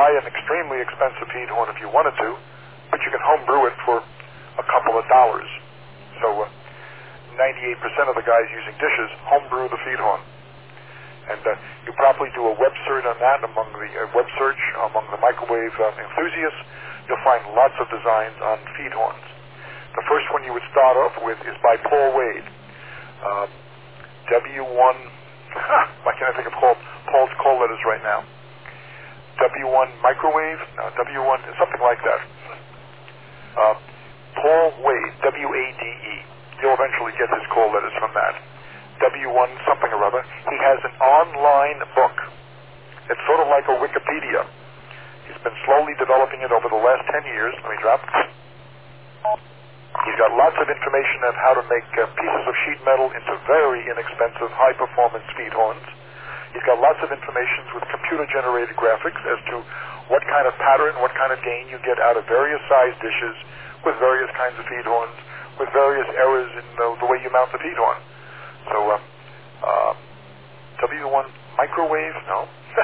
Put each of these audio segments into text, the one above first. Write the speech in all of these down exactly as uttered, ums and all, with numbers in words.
buy an extremely expensive feed horn if you wanted to, but you can homebrew it for a couple of dollars. So uh, ninety-eight percent of the guys using dishes homebrew the feed horn. And uh, you probably do a web search on that among the uh, web search among the microwave uh, enthusiasts. You'll find lots of designs on feed horns. The first one you would start off with is by Paul Wade. Um, W one, why can't I think of Paul, Paul's call letters right now? W one microwave? No, W one, something like that. Uh, Paul Wade, W A D E. You'll eventually get his call letters from that. W one something or other. He has an online book. It's sort of like a Wikipedia. He's been slowly developing it over the last ten years. Let me drop. He's got lots of information on how to make uh, pieces of sheet metal into very inexpensive, high-performance feed horns. He's got lots of information with computer-generated graphics as to what kind of pattern, what kind of gain you get out of various size dishes with various kinds of feed horns, with various errors in the, the way you mount the feed horn. So, um, uh, W one microwave? No.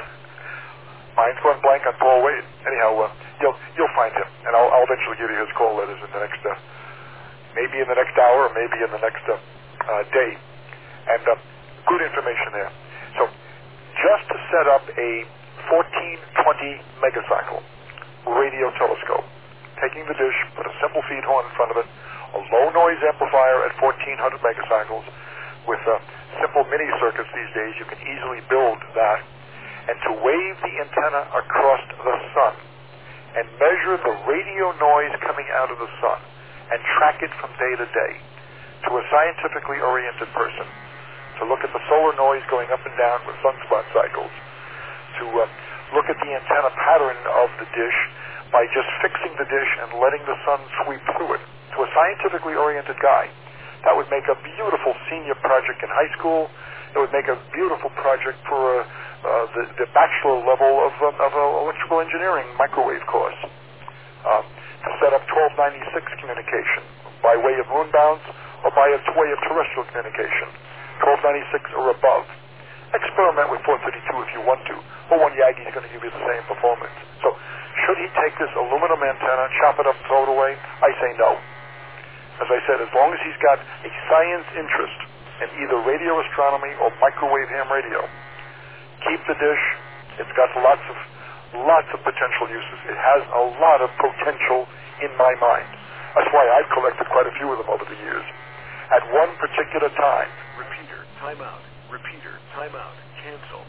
Mine's going blank on Paul Wade. Anyhow, uh, you'll you'll find him, and I'll, I'll eventually give you his call letters in the next, uh, maybe in the next hour, or maybe in the next uh, uh, day. And uh, good information there. So, just to set up a fourteen twenty megacycle radio telescope, taking the dish, put a simple feed horn in front of it, a low noise amplifier at fourteen hundred megacycles. With uh, simple mini circuits these days, you can easily build that. And to wave the antenna across the sun and measure the radio noise coming out of the sun and track it from day to day to a scientifically oriented person, to look at the solar noise going up and down with sunspot cycles, to uh, look at the antenna pattern of the dish by just fixing the dish and letting the sun sweep through it, to a scientifically oriented guy. That would make a beautiful senior project in high school. It would make a beautiful project for uh, uh, the, the bachelor level of, um, of uh, electrical engineering microwave course. Um, to set up twelve ninety-six communication by way of moonbounds or by a way of terrestrial communication, twelve ninety-six or above. Experiment with four thirty-two if you want to. Well, one Yagi is going to give you the same performance. So should he take this aluminum antenna, chop it up, throw it away? I say no. As I said, as long as he's got a science interest in either radio astronomy or microwave ham radio, keep the dish. It's got lots of lots of potential uses. It has a lot of potential in my mind. That's why I've collected quite a few of them over the years. At one particular time. Repeater, timeout. Repeater, timeout. Cancel.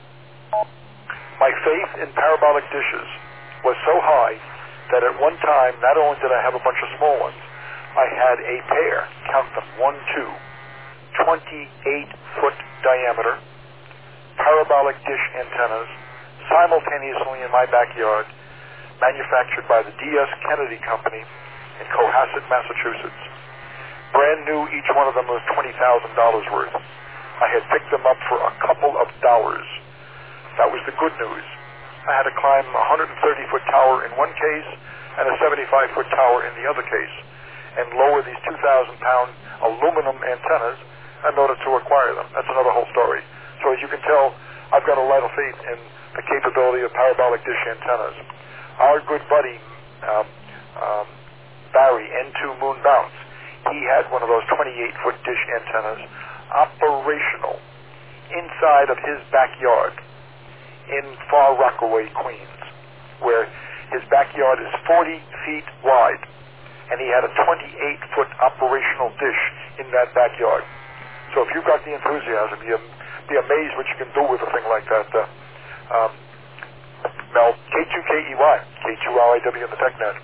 My faith in parabolic dishes was so high that at one time, not only did I have a bunch of small ones, I had a pair, count them, one, two, twenty-eight foot diameter, parabolic dish antennas, simultaneously in my backyard, manufactured by the D S Kennedy Company in Cohasset, Massachusetts. Brand new, each one of them was twenty thousand dollars worth. I had picked them up for a couple of dollars. That was the good news. I had to climb a one hundred thirty foot tower in one case and a seventy-five foot tower in the other case, and lower these two thousand pound aluminum antennas in order to acquire them. That's another whole story. So as you can tell, I've got a lot of faith in the capability of parabolic dish antennas. Our good buddy, um, um, Barry, N two Moon Bounce, he had one of those twenty-eight foot dish antennas operational inside of his backyard in Far Rockaway, Queens, where his backyard is forty feet wide. And he had a twenty-eight foot operational dish in that backyard. So if you've got the enthusiasm, you'll be amazed what you can do with a thing like that. Uh, um, Mel, K two K E Y, K two R I W in the TechNet.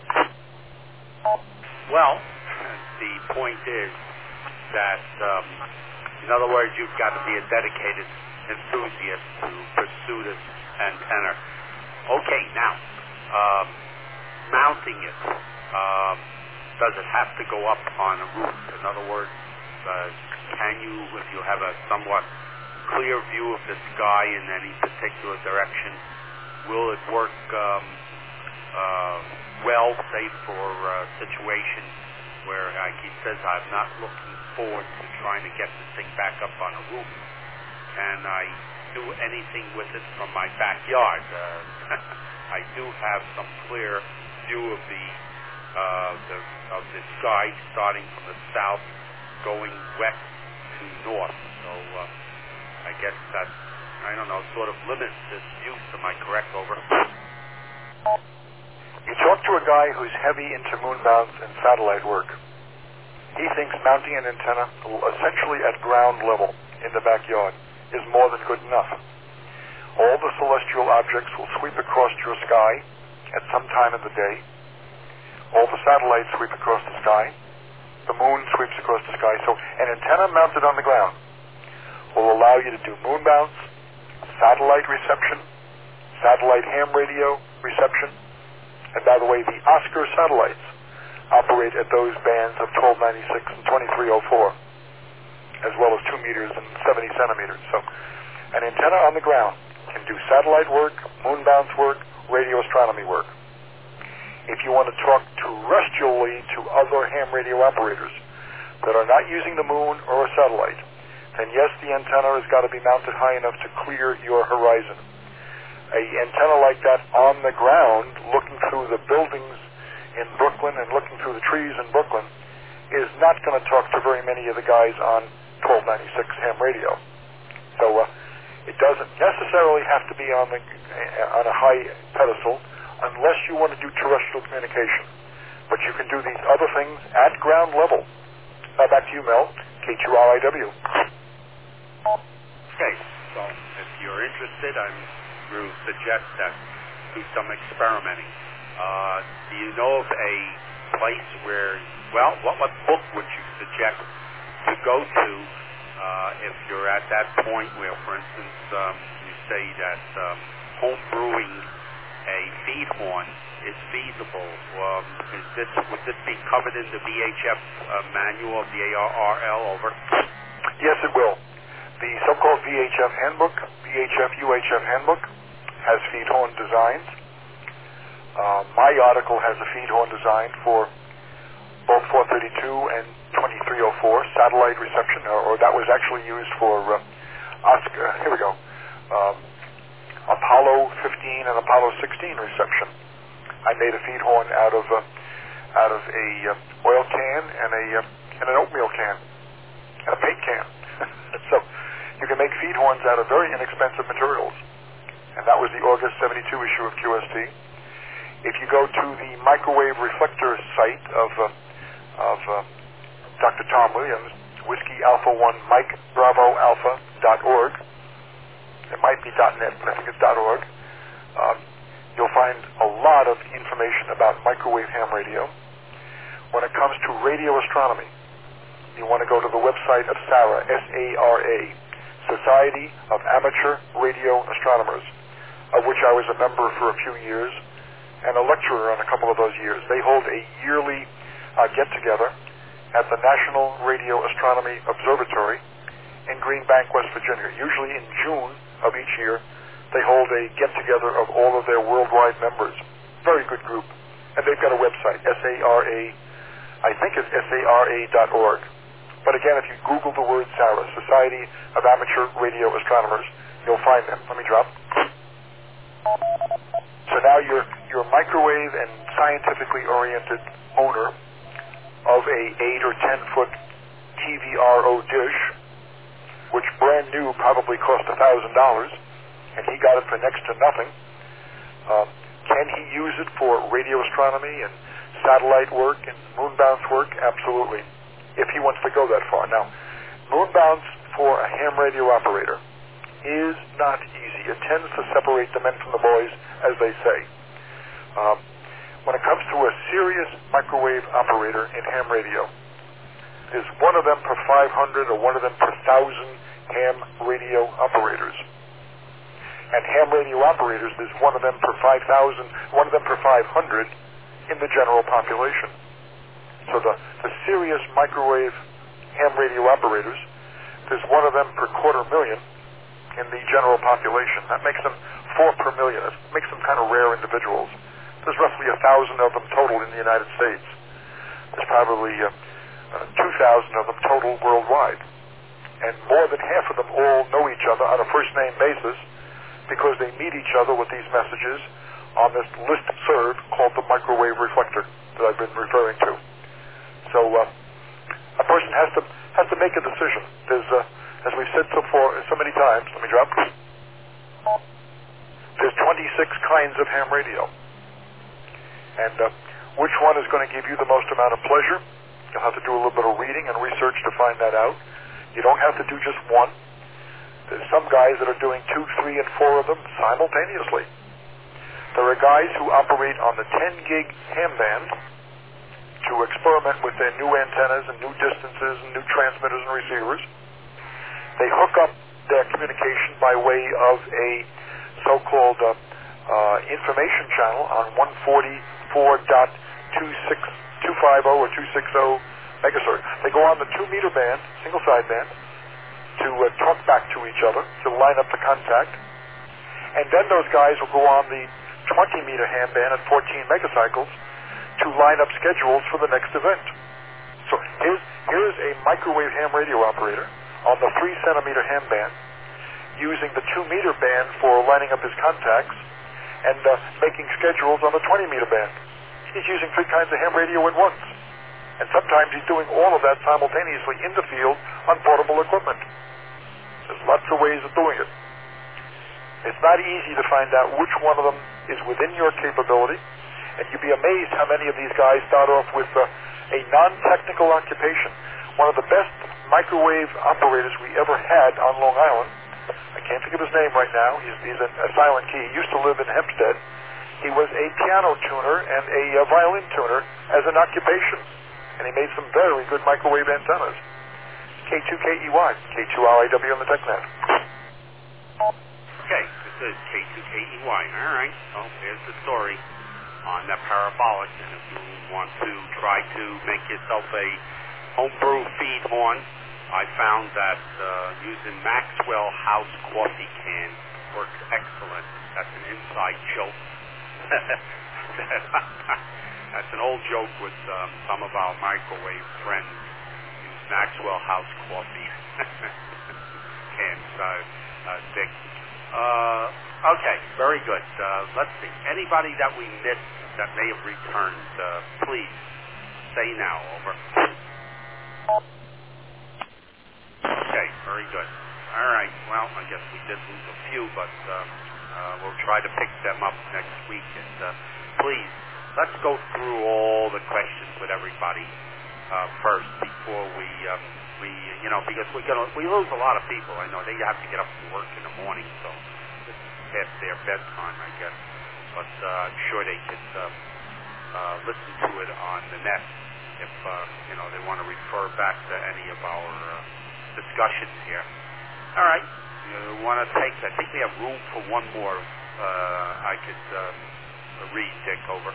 Well, the point is that, um, in other words, you've got to be a dedicated enthusiast to pursue this antenna. Okay, now, um, mounting it. Um, Does it have to go up on a roof? In other words, uh, can you, if you have a somewhat clear view of the sky in any particular direction, will it work um, uh, well, say, for a situation where, like he says, I'm not looking forward to trying to get this thing back up on a roof. can I do anything with it from my backyard? Uh, I do have some clear view of the, uh, the of the sky starting from the south, going west to north. So uh, I guess that, I don't know, sort of limits its use. Am I correct? Over. You talk to a guy who's heavy into moonbounds and satellite work. He thinks mounting an antenna essentially at ground level in the backyard is more than good enough. All the celestial objects will sweep across your sky at some time of the day. All the satellites sweep across the sky. The moon sweeps across the sky. So an antenna mounted on the ground will allow you to do moonbounds, satellite reception, satellite ham radio reception. And by the way, the Oscar satellites operate at those bands of twelve ninety-six and twenty-three oh four, as well as two meters and seventy centimeters. So an antenna on the ground can do satellite work, moonbounds work, radio astronomy work. If you want to talk terrestrially to other ham radio operators that are not using the moon or a satellite, then yes, the antenna has got to be mounted high enough to clear your horizon. A antenna like that on the ground, looking through the buildings in Brooklyn and looking through the trees in Brooklyn, is not going to talk to very many of the guys on twelve ninety-six ham radio. So uh, it doesn't necessarily have to be on the uh, on a high pedestal unless you want to do terrestrial communication. But you can do these other things at ground level. Now back to you, Mel, K two R I W. Okay, so if you're interested, I'm going to suggest that do some experimenting. Uh, do you know of a place where, well, what, what book would you suggest to go to uh, if you're at that point where, for instance, um, you say that um, home brewing a feed horn is feasible? Um, is this, would this be covered in the V H F uh, manual of the A R R L? Over. Yes, it will. The so-called V H F handbook, V H F U H F handbook, has feed horn designs. Uh, my article has a feed horn design for both four thirty-two and twenty-three oh four satellite reception, or, or that was actually used for uh, Oscar. Here we go. Um, Apollo fifteen and Apollo sixteen reception. I made a feed horn out of uh, out of a uh, oil can and a uh, and an oatmeal can and a paint can. So you can make feed horns out of very inexpensive materials, and that was the August seventy-two issue of Q S T. If you go to the microwave reflector site of uh, of uh, Doctor Tom Williams, Whiskey Alpha One Mike Bravo Alpha dot org. It might be .net, but I think it's .org. Um, you'll find a lot of information about microwave ham radio. When it comes to radio astronomy, you want to go to the website of SARA, S A R A, Society of Amateur Radio Astronomers, of which I was a member for a few years and a lecturer on a couple of those years. They hold a yearly uh, get-together at the National Radio Astronomy Observatory in Green Bank, West Virginia. Usually in June of each year, they hold a get-together of all of their worldwide members. Very good group. And they've got a website, S A R A, I think it's S A R A dot org. But again, if you Google the word SARA, Society of Amateur Radio Astronomers, you'll find them. Let me drop. So now you're, you're a microwave and scientifically oriented owner of a eight or ten foot T V R O dish, which brand new probably cost a thousand dollars, and he got it for next to nothing. Um, can he use it for radio astronomy and satellite work and moonbounce work? Absolutely, if he wants to go that far. Now, moonbounce for a ham radio operator is not easy. It tends to separate the men from the boys, as they say. Um, when it comes to a serious microwave operator in ham radio, there's one of them per five hundred or one of them per one thousand ham radio operators. And ham radio operators, there's one of them per five thousand, one of them per five hundred in the general population. So the, the serious microwave ham radio operators, there's one of them per quarter million in the general population. That makes them four per million. It makes them kind of rare individuals. There's roughly a thousand of them total in the United States. There's probably uh, uh, two thousand of them total worldwide. and more than half of them all know each other on a first-name basis because they meet each other with these messages on this list served called the microwave reflector that I've been referring to. So uh, a person has to has to make a decision. There's, uh, as we've said so far, so many times, let me drop, there's twenty-six kinds of ham radio. And uh, which one is going to give you the most amount of pleasure? You'll have to do a little bit of reading and research to find that out. You don't have to do just one. There's some guys that are doing two, three, and four of them simultaneously. There are guys who operate on the ten gig ham band to experiment with their new antennas and new distances and new transmitters and receivers. They hook up their communication by way of a so-called uh, uh, information channel on one forty-four dot two fifty or two sixty megahertz. They go on the two meter band, single side band, to uh, talk back to each other, to line up the contact. And then those guys will go on the twenty meter ham band at fourteen megacycles to line up schedules for the next event. So here's, here's a microwave ham radio operator on the three centimeter ham band using the two meter band for lining up his contacts and uh, making schedules on the twenty meter band. He's using three kinds of ham radio at once. And sometimes he's doing all of that simultaneously in the field on portable equipment. There's lots of ways of doing it. It's not easy to find out which one of them is within your capability, and you'd be amazed how many of these guys start off with uh, a non-technical occupation. One of the best microwave operators we ever had on Long Island, I can't think of his name right now, he's, he's a, a silent key, he used to live in Hempstead. He was a piano tuner and a uh, violin tuner as an occupation, and he made some very good microwave antennas. K two K E Y, K two R I W on the TechNet. Okay, this is K two K E Y. All right, well, there's the story on that parabolic, and if you want to try to make yourself a homebrew feed horn, I found that uh, using Maxwell House coffee cans works excellent. That's an inside joke. That's an old joke with um, some of our microwave friends. Use Maxwell House coffee cans, uh, uh, Dick. Uh, okay, very good. Uh, let's see. Anybody that we missed that may have returned, uh, please say now. Over. Okay, very good. All right. Well, I guess we did lose a few, but um, uh, we'll try to pick them up next week. And uh, please, let's go through all the questions with everybody uh, first before we, um, we, you know, because we're gonna we lose a lot of people. I know they have to get up to work in the morning, so this is past their bedtime, I guess. But uh, I'm sure they could um, uh, listen to it on the net if uh, you know they want to refer back to any of our uh, discussions here. All right, you want to take? I think we have room for one more. Uh, I could uh, read, Dick, over.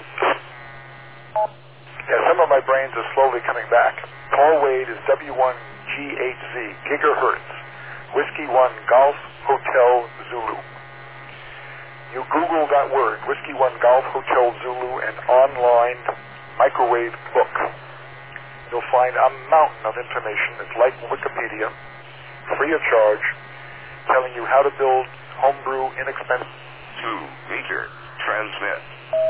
Yeah, some of my brains are slowly coming back. Paul Wade is W one G eight Z, gigahertz, Whiskey one Golf Hotel Zulu. You Google that word, Whiskey one Golf Hotel Zulu, and online microwave book. You'll find a mountain of information. It's like Wikipedia, free of charge, telling you how to build homebrew, inexpensive. Two meter transmit.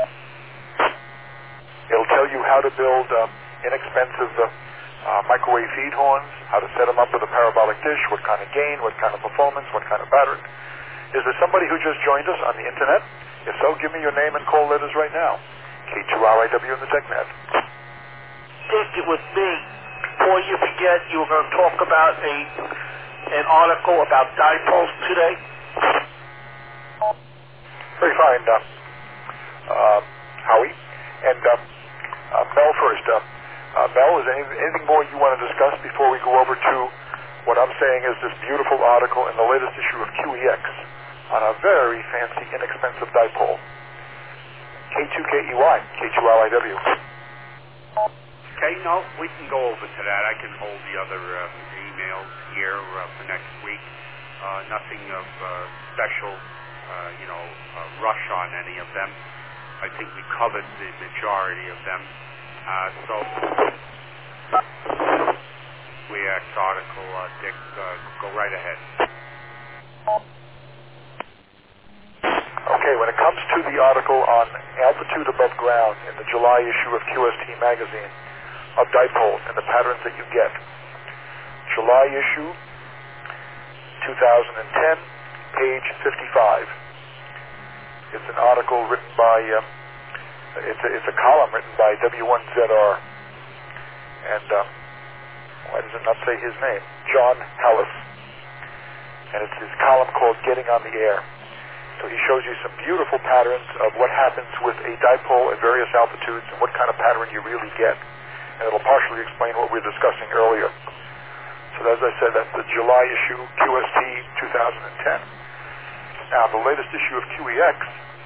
It'll tell you how to build um, inexpensive uh, uh, microwave feed horns, how to set them up with a parabolic dish, what kind of gain, what kind of performance, what kind of pattern. Is there somebody who just joined us on the internet? If so, give me your name and call letters right now. K two R I W in the TechNet. Dick, it was me. Before you forget, you were going to talk about a an article about dipoles today. Very fine, uh, uh, Howie. And uh, uh, Mel first. Uh, uh, Mel, is there anything, anything more you want to discuss before we go over to what I'm saying is this beautiful article in the latest issue of Q E X on a very fancy, inexpensive dipole? K two K E Y, K two R I W. Okay, no, we can go over to that. I can hold the other um, emails here uh, for next week. Uh, nothing of uh, special, uh, you know, uh, rush on any of them. I think we covered the majority of them. Uh, so, Q E X article, uh, Dick. Uh, go right ahead. Okay, when it comes to the article on altitude above ground in the July issue of Q S T magazine of dipoles and the patterns that you get, July issue, two thousand ten, page fifty-five. It's an article written by, uh, it's, a, it's a column written by W one Z R, and um, why does it not say his name? John Hallis. And it's his column called Getting on the Air. So he shows you some beautiful patterns of what happens with a dipole at various altitudes and what kind of pattern you really get. And it'll partially explain what we were discussing earlier. So as I said, that's the July issue, Q S T two thousand ten. Now, the latest issue of Q E X,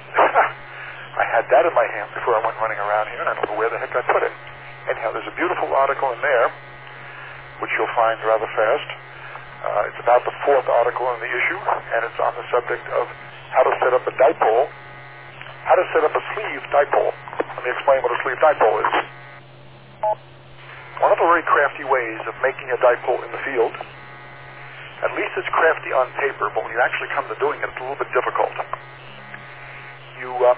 I had that in my hand before I went running around here, and I don't know where the heck I put it. Anyhow, there's a beautiful article in there, which you'll find rather fast. Uh, it's about the fourth article in the issue, and it's on the subject of how to set up a dipole, how to set up a sleeve dipole. Let me explain what a sleeve dipole is. One of the very crafty ways of making a dipole in the field, at least it's crafty on paper, but when you actually come to doing it, it's a little bit difficult. You, uh,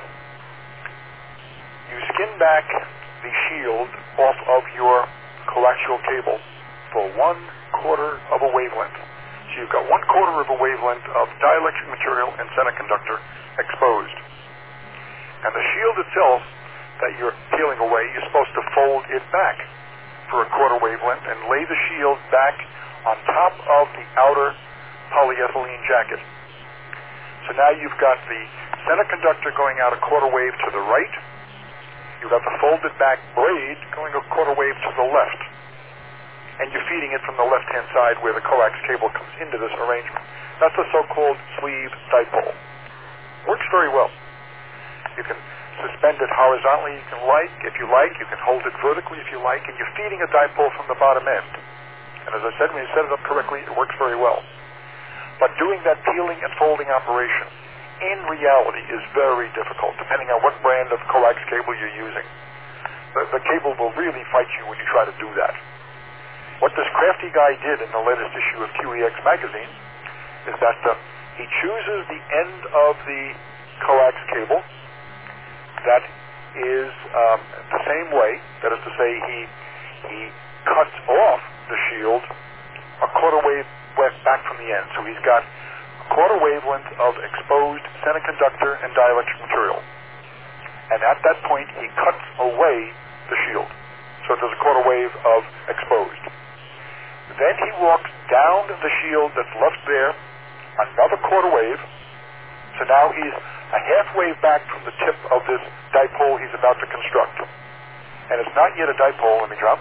you skin back the shield off of your coaxial cable for one quarter of a wavelength. So you've got one quarter of a wavelength of dielectric material and semiconductor exposed. And the shield itself that you're peeling away, you're supposed to fold it back for a quarter wavelength and lay the shield back on top of the outer polyethylene jacket. So now you've got the semiconductor going out a quarter wave to the right. You've got the folded back blade going a quarter wave to the left. And you're feeding it from the left-hand side where the coax cable comes into this arrangement. That's the so-called sleeve dipole. Works very well. You can suspend it horizontally you can like, if you like. You can hold it vertically if you like. And you're feeding a dipole from the bottom end. And as I said, when you set it up correctly, it works very well. But doing that peeling and folding operation, in reality, is very difficult, depending on what brand of coax cable you're using. The, the cable will really fight you when you try to do that. What this crafty guy did in the latest issue of Q E X magazine is that uh, he chooses the end of the coax cable that is um, the same way, that is to say, he, he cuts off the shield a quarter wave back from the end. So he's got a quarter wavelength of exposed semiconductor and dielectric material. And at that point, he cuts away the shield. So there's a quarter wave of exposed. Then he walks down the shield that's left there, another quarter wave. So now he's a half wave back from the tip of this dipole he's about to construct. And it's not yet a dipole, let me drop.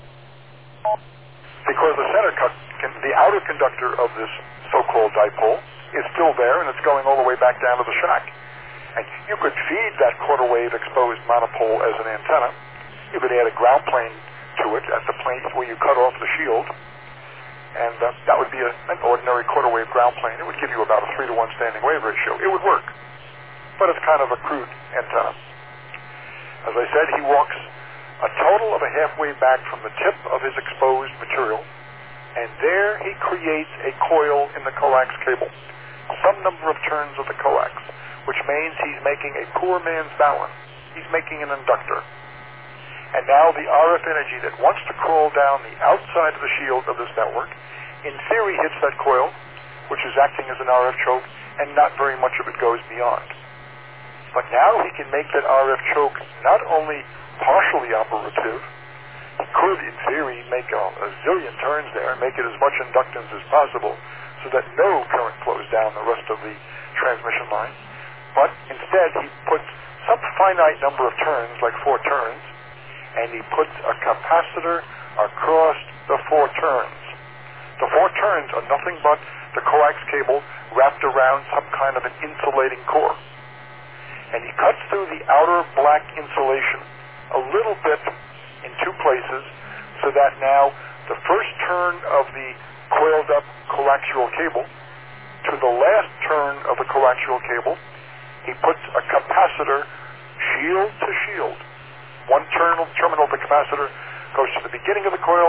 Because the center cut, the outer conductor of this so-called dipole is still there, and it's going all the way back down to the shack. And you could feed that quarter wave exposed monopole as an antenna. You could add a ground plane to it at the plane where you cut off the shield, and uh, that would be a, an ordinary quarter wave ground plane. It would give you about a three to one standing wave ratio. It would work, but it's kind of a crude antenna. As I said, he walks a total of a half wave back from the tip of his exposed material, and there he creates a coil in the coax cable, some number of turns of the coax, which means he's making a poor man's balance. He's making an inductor. And now the R F energy that wants to crawl down the outside of the shield of this network, in theory hits that coil, which is acting as an R F choke, and not very much of it goes beyond. But now he can make that R F choke not only partially operative, he could, in theory, make a, a zillion turns there and make it as much inductance as possible so that no current flows down the rest of the transmission line. But instead, he puts some finite number of turns, like four turns, and he puts a capacitor across the four turns. The four turns are nothing but the coax cable wrapped around some kind of an insulating core. And he cuts through the outer black insulation a little bit in two places so that now the first turn of the coiled up coaxial cable to the last turn of the coaxial cable, he puts a capacitor shield to shield. One terminal, terminal of the capacitor goes to the beginning of the coil,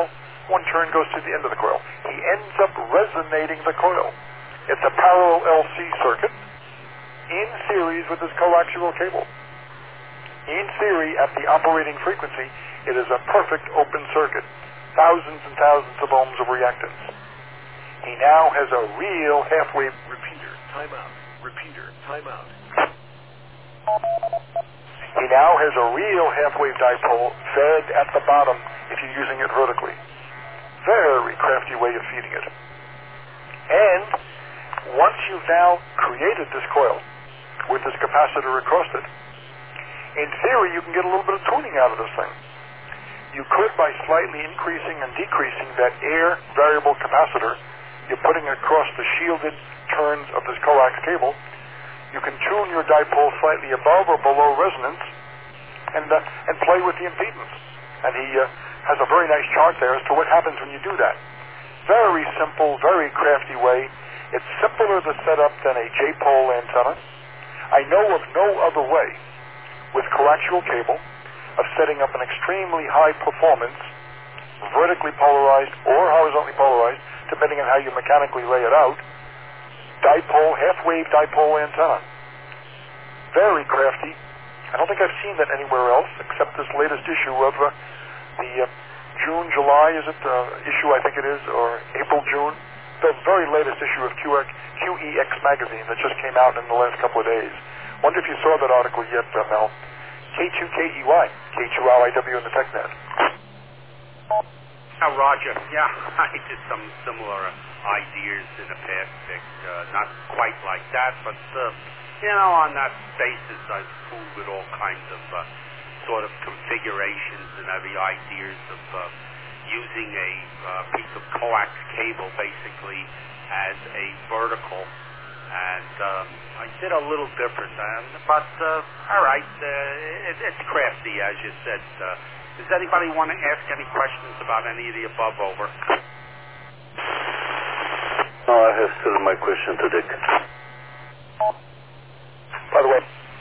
one turn goes to the end of the coil. He ends up resonating the coil. It's a parallel L C circuit in series with this coaxial cable. In theory, at the operating frequency, it is a perfect open circuit. Thousands and thousands of ohms of reactance. He now has a real half-wave repeater. Timeout. Repeater. Timeout. He now has a real half-wave dipole fed at the bottom if you're using it vertically. Very crafty way of feeding it. And once you've now created this coil with this capacitor across it, in theory you can get a little bit of tuning out of this thing. You could, by slightly increasing and decreasing that air variable capacitor you're putting across the shielded turns of this coax cable, you can tune your dipole slightly above or below resonance and uh, and play with the impedance. And he uh, has a very nice chart there as to what happens when you do that. Very simple, very crafty way. It's simpler to set up than a J-pole antenna. I know of no other way with coaxial cable of setting up an extremely high performance, vertically polarized or horizontally polarized, depending on how you mechanically lay it out, dipole, half-wave dipole antenna. Very crafty. I don't think I've seen that anywhere else except this latest issue of uh, the uh, June, July, is it, uh, issue I think it is, or April, June, the very latest issue of Q E X magazine that just came out in the last couple of days. Wonder if you saw that article yet, uh, Mel. K two K E Y, K two L I W in the TechNet. Now, Roger, yeah, I did some similar ideas in the past, Dick. Uh, not quite like that, but, uh, you know, on that basis, I've fooled with all kinds of uh, sort of configurations and every ideas of uh, using a uh, piece of coax cable, basically, as a vertical. And um, I did a little different, um, but uh, all right, uh, it, it's crafty, as you said. Uh, does anybody want to ask any questions about any of the above? Over. No, I have still my question to Dick. By the way.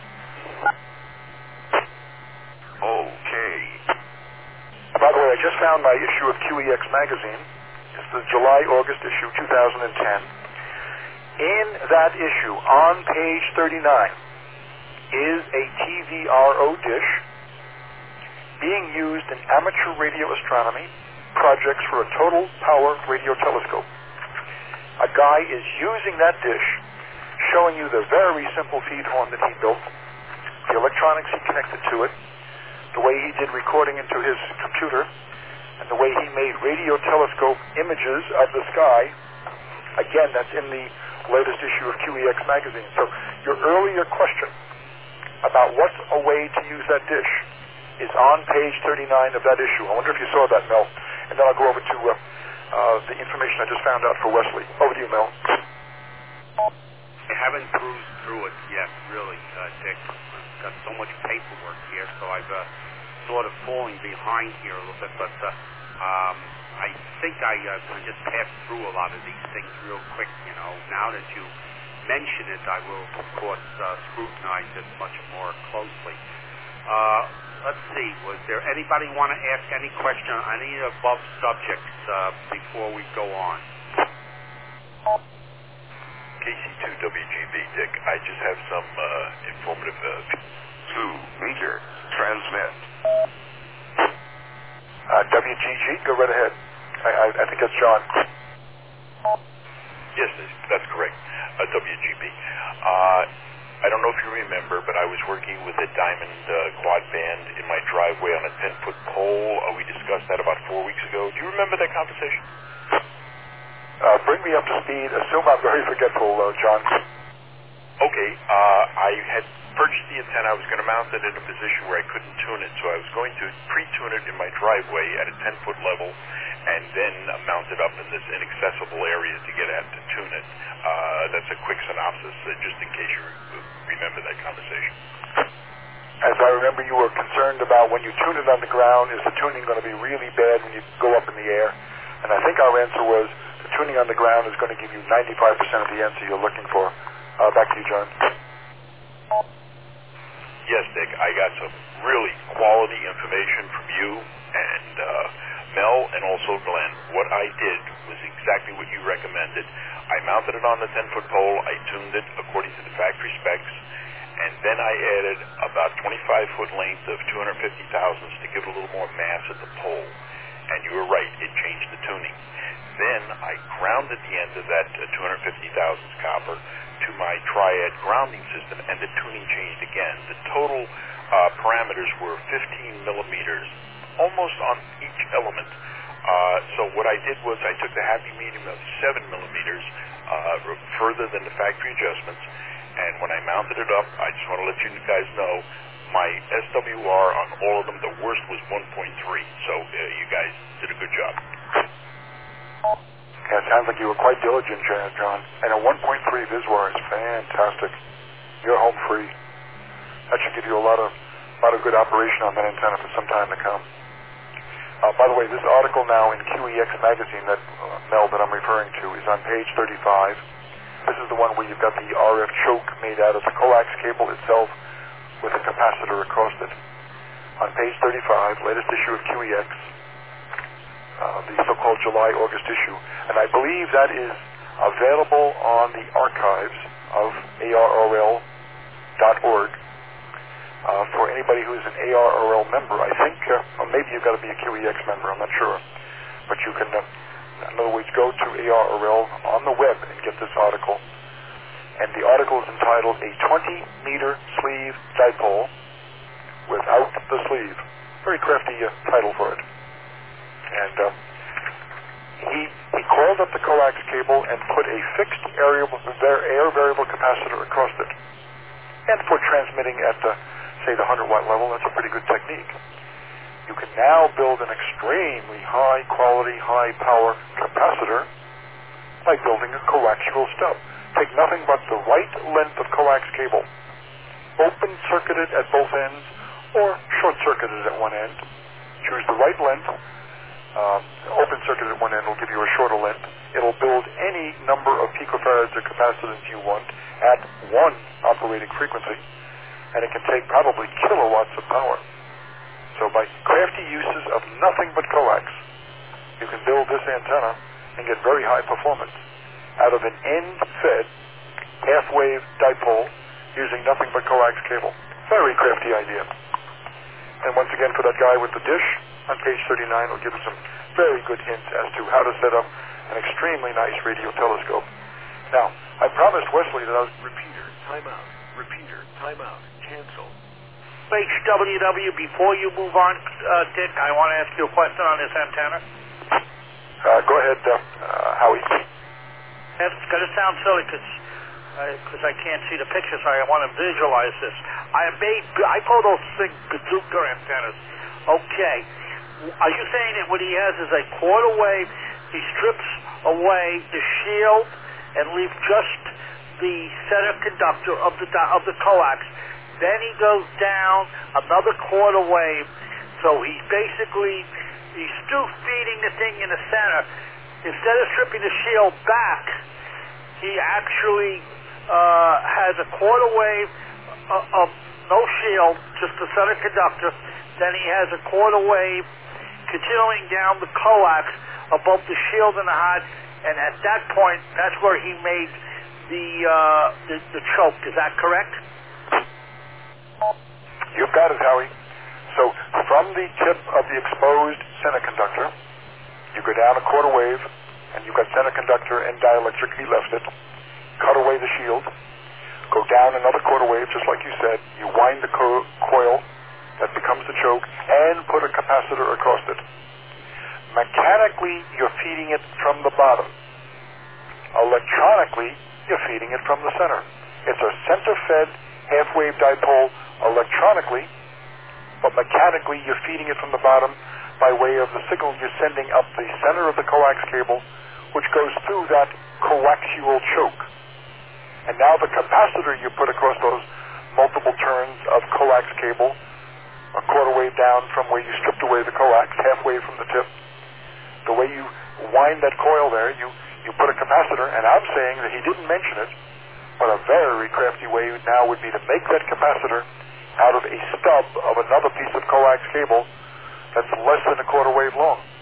Okay. By the way, I just found my issue of Q E X magazine. It's the July-August issue, two thousand ten. In that issue, on page thirty-nine, is a T V R O dish being used in amateur radio astronomy projects for a total power radio telescope. A guy is using that dish, showing you the very simple feed horn that he built, the electronics he connected to it, the way he did recording into his computer, and the way he made radio telescope images of the sky. Again, that's in the latest issue of Q E X magazine. So your earlier question about what's a way to use that dish is on page thirty-nine of that issue. I wonder if you saw that, Mel. And then I'll go over to uh, uh, the information I just found out for Wesley. Over to you, Mel. I haven't cruised through it yet, really, uh, Dick. I've got so much paperwork here, so I've uh, sort of falling behind here a little bit, but uh, um, I think I, uh, I just passed through a lot of these things real quick, you know. Now that you mention it, I will, of course, uh, scrutinize it much more closely. Uh, let's see, was there anybody want to ask any question on any above subjects uh, before we go on? K C two W G B, Dick. I just have some uh, informative... Uh, Two, meter, transmit. Uh, W G G, go right ahead. I, I, I think that's John. Yes, that's correct. Uh, W G B. Uh, I don't know if you remember, but I was working with a diamond uh, quad band in my driveway on a ten-foot pole. Uh, we discussed that about four weeks ago. Do you remember that conversation? Uh, bring me up to speed. Assume I'm very forgetful, uh, John. Okay. Uh, I had purchased the antenna. I was going to mount it in a position where I couldn't tune it, so I was going to pre-tune it in my driveway at a ten-foot level and then uh, mount it up in this inaccessible area to get at to tune it. Uh, that's a quick synopsis, uh, just in case you re- remember that conversation. As I remember, you were concerned about when you tune it on the ground, is the tuning going to be really bad when you go up in the air? And I think our answer was the tuning on the ground is going to give you ninety-five percent of the answer you're looking for. Uh, back to you, John. Yes, Dick, I got some really quality information from you, and uh, Mel and also Glenn, what I did was exactly what you recommended. I mounted it on the ten-foot pole. I tuned it according to the factory specs. And then I added about twenty-five foot length of two hundred fifty thousandths to give it a little more mass at the pole. And you were right, it changed the tuning. Then I grounded the end of that uh, two hundred fifty thousandths copper to my triad grounding system, and the tuning changed again. The total uh, parameters were fifteen millimeters, almost on each element. Uh, so what I did was I took the happy medium of seven millimeters, uh, further than the factory adjustments. And when I mounted it up, I just want to let you guys know, my S W R on all of them, the worst was one point three. So uh, you guys did a good job. Yeah, it sounds like you were quite diligent, John. And a one point three Viswar is fantastic. You're home free. That should give you a lot of, lot of good operation on that antenna for some time to come. Uh, by the way, this article now in Q E X magazine, that uh, Mel that I'm referring to, is on page thirty-five. This is the one where you've got the R F choke made out of the coax cable itself with a capacitor across it. On page thirty-five, latest issue of Q E X, uh, the so-called July-August issue. And I believe that is available on the archives of A R R L dot org uh, for anybody who's an A R R L member. I think, uh, well, maybe you've got to be a Q E X member, I'm not sure. But you can... Uh, In other words, go to A R R L on the web and get this article. And the article is entitled A twenty meter Sleeve Dipole Without the Sleeve. Very crafty uh, title for it. And uh, he he coiled up the coax cable and put a fixed air, air variable capacitor across it. And for transmitting at, uh, say, the one hundred watt level, that's a pretty good technique. You can now build an extremely high-quality, high-power capacitor by building a coaxial stub. Take nothing but the right length of coax cable, open-circuited at both ends, or short-circuited at one end. Choose the right length. Um, open-circuited at one end will give you a shorter length. It'll build any number of picofarads or capacitance you want at one operating frequency, and it can take probably kilowatts of power. So by crafty uses of nothing but coax, you can build this antenna and get very high performance out of an end-fed half-wave dipole using nothing but coax cable. Very crafty idea. And once again, for that guy with the dish, on page thirty-nine, will give us some very good hints as to how to set up an extremely nice radio telescope. Now, I promised Wesley that I was... Repeater, timeout. Repeater, timeout. Cancel. H W W, before you move on, uh, Dick, I want to ask you a question on this antenna. Uh, go ahead, uh, uh, Howie. It's going to sound silly because because I can't see the picture, so I want to visualize this. I made, I call those things bazooka antennas. Okay. Are you saying that what he has is a quarter wave, he strips away the shield and leaves just the center conductor of the of the coax? Then he goes down another quarter wave, so he's basically, he's still feeding the thing in the center. Instead of stripping the shield back, he actually uh, has a quarter wave of, of no shield, just the center conductor. Then he has a quarter wave continuing down the coax above the shield and the hot, and at that point, that's where he made the, uh, the, the choke. Is that correct? You've got it, Howie. So from the tip of the exposed center conductor, you go down a quarter wave, and you've got center conductor and dielectric. He left it. Cut away the shield. Go down another quarter wave, just like you said. You wind the co- coil. That becomes the choke, and put a capacitor across it. Mechanically, you're feeding it from the bottom. Electronically, you're feeding it from the center. It's a center-fed half-wave dipole electronically, but mechanically you're feeding it from the bottom by way of the signal you're sending up the center of the coax cable, which goes through that coaxial choke. And now the capacitor you put across those multiple turns of coax cable, a quarter wave down from where you stripped away the coax, halfway from the tip, the way you wind that coil there, you, you put a capacitor, and I'm saying that he didn't mention it, but a very crafty way now would be to make that capacitor out of a stub of another piece of coax cable that's less than a quarter wave long.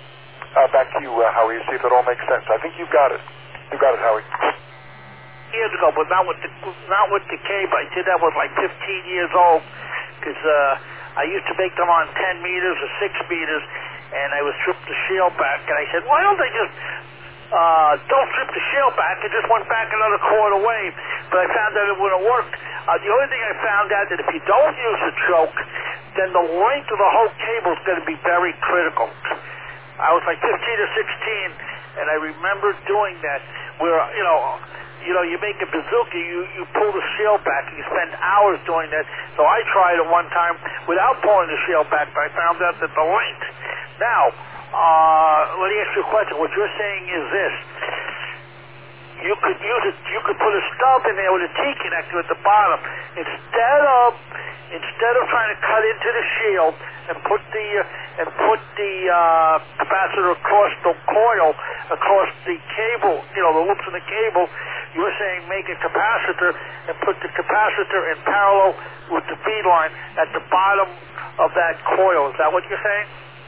uh, back to you, uh, Howie, see if it all makes sense. I think you've got it. You got it, Howie. Years ago, but not with the not with the cable. I did that with like fifteen years old, because uh, I used to make them on ten meters or six meters, and I would strip the shield back. And I said, why don't they just uh, don't strip the shield back? It just went back another quarter wave. But I found that it wouldn't work. Uh, the only thing I found out that if you don't use a choke, then the length of the whole cable is going to be very critical. I was like fifteen or sixteen, and I remember doing that where, you know, you know, you make a bazooka, you, you pull the shield back, and you spend hours doing that. So I tried it one time without pulling the shield back, but I found out that the length. Now, uh, let me ask you a question. What you're saying is this. You could use it, you could put a stub in there with a T-connector at the bottom. Instead of, instead of trying to cut into the shield and put the, uh, and put the, uh, capacitor across the coil, across the cable, you know, the loops in the cable, you're saying make a capacitor and put the capacitor in parallel with the feed line at the bottom of that coil. Is that what you're saying?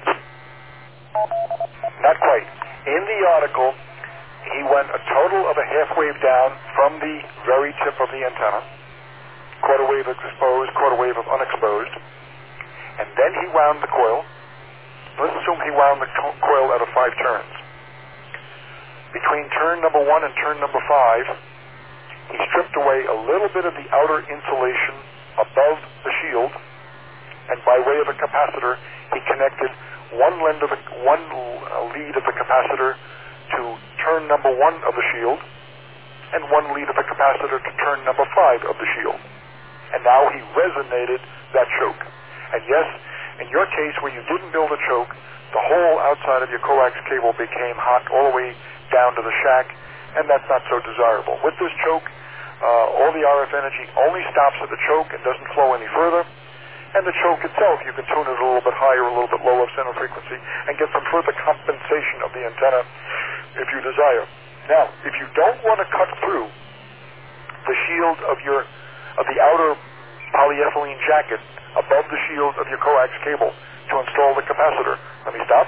Not quite. In the article, he went a total of a half wave down from the very tip of the antenna, quarter wave exposed, quarter wave of unexposed, and then he wound the coil. Let's assume he wound the co- coil out of five turns. Between turn number one and turn number five, he stripped away a little bit of the outer insulation above the shield, and by way of a capacitor, he connected one lead of the, one lead of the capacitor to turn number one of the shield, and one lead of the capacitor to turn number five of the shield. And now he resonated that choke. And yes, in your case where you didn't build a choke, the whole outside of your coax cable became hot all the way down to the shack, and that's not so desirable. With this choke, uh, all the R F energy only stops at the choke and doesn't flow any further. And the choke itself, you can tune it a little bit higher, a little bit lower center frequency, and get some further compensation of the antenna if you desire. Now, if you don't want to cut through the shield of your of the outer polyethylene jacket above the shield of your coax cable to install the capacitor, let me stop.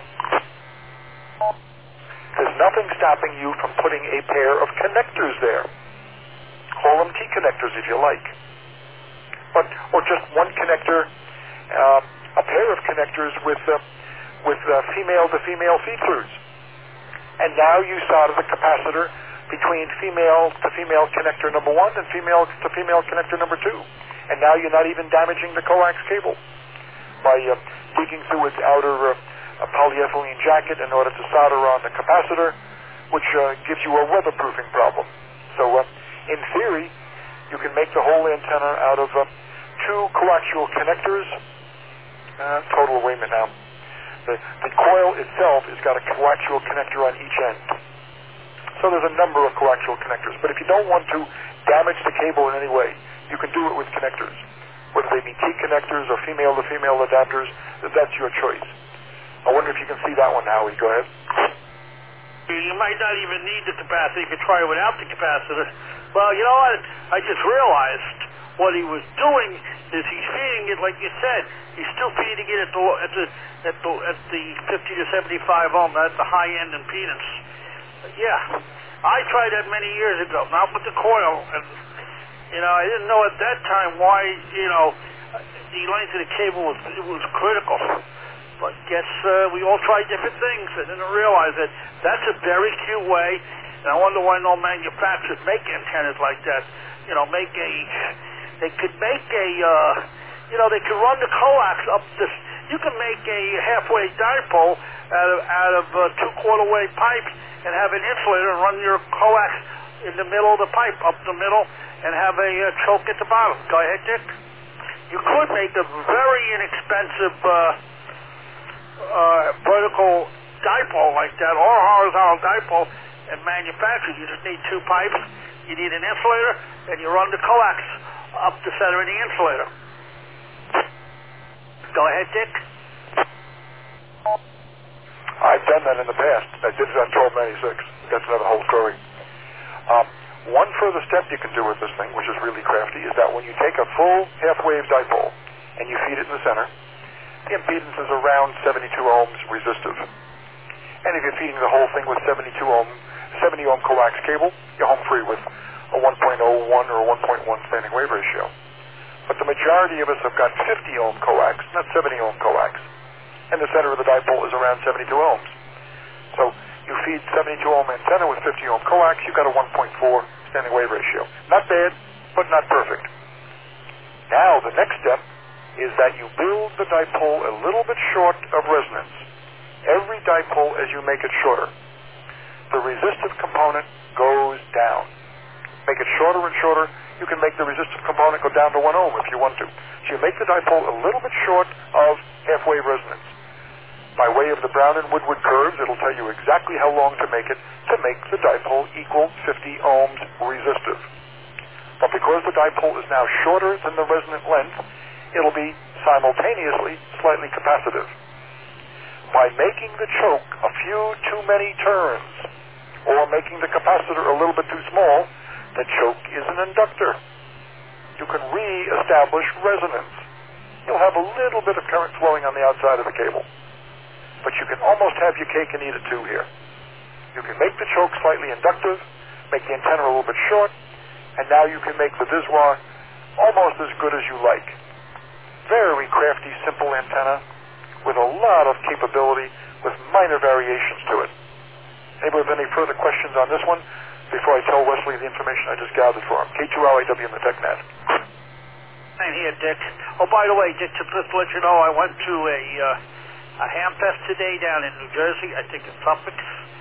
There's nothing stopping you from putting a pair of connectors there. Call them T-connectors if you like. But, or just one connector, um, a pair of connectors with uh, with uh, female-to-female feed-throughs. And now you solder the capacitor between female-to-female connector number one and female-to-female connector number two. And now you're not even damaging the coax cable by uh, digging through its outer uh, polyethylene jacket in order to solder on the capacitor, which uh, gives you a weatherproofing problem. So, uh, in theory, you can make the whole antenna out of uh, two coaxial connectors. Uh, total, wait a minute now. The, the coil itself has got a coaxial connector on each end. So there's a number of coaxial connectors. But if you don't want to damage the cable in any way, you can do it with connectors. Whether they be T-connectors or female-to-female adapters, that's your choice. I wonder if you can see that one, Howie. Go ahead. You might not even need the capacitor. You could try it without the capacitor. Well, you know what? I just realized what he was doing is he's feeding it, like you said. He's still feeding it at the at the at the, at the fifty to seventy-five ohm, at the high end impedance. Yeah, I tried that many years ago, not with the coil, and you know I didn't know at that time why you know the length of the cable was it was critical. But guess uh, we all tried different things and didn't realize that that's a very cute way. And I wonder why no manufacturers make antennas like that. You know, make a, they could make a, uh, you know, they could run the coax up this. You can make a halfway dipole out of, out of uh, two quarter wave pipes and have an insulator and run your coax in the middle of the pipe, up the middle, and have a uh, choke at the bottom. Go ahead, Dick. You could make a very inexpensive uh, uh, vertical dipole like that, or horizontal dipole, and manufacture. You just need two pipes, you need an insulator, and you run the coax up the center of the insulator. Go ahead, Dick. I've done that in the past. I did it on twelve ninety-six. That's another whole story. Um, one further step you can do with this thing, which is really crafty, is that when you take a full half-wave dipole and you feed it in the center, the impedance is around seventy-two ohms resistive. And if you're feeding the whole thing with seventy-two ohm, seventy ohm coax cable, you're home free with a one point oh one or a one point one standing wave ratio. But the majority of us have got fifty ohm coax, not seventy ohm coax. And the center of the dipole is around seventy-two ohms. So you feed seventy-two ohm antenna with fifty ohm coax, you've got a one point four standing wave ratio. Not bad, but not perfect. Now the next step is that you build the dipole a little bit short of resonance. Every dipole, as you make it shorter, the resistive component goes down. Make it shorter and shorter, you can make the resistive component go down to one ohm if you want to. So you make the dipole a little bit short of half-wave resonance. By way of the Brown and Woodward curves, it'll tell you exactly how long to make it to make the dipole equal fifty ohms resistive. But because the dipole is now shorter than the resonant length, it'll be simultaneously slightly capacitive. By making the choke a few too many turns, or making the capacitor a little bit too small, the choke is an inductor. You can re-establish resonance. You'll have a little bit of current flowing on the outside of the cable. But you can almost have your cake and eat it too here. You can make the choke slightly inductive, make the antenna a little bit short, and now you can make the visual almost as good as you like. Very crafty, simple antenna with a lot of capability with minor variations to it. Anybody have any further questions on this one before I tell Wesley the information I just gathered for him? K two L A W in the TechNet. I'm here, Dick. Oh, by the way, Dick, to just let you know, I went to a uh, a ham fest today down in New Jersey. I think in Suffolk.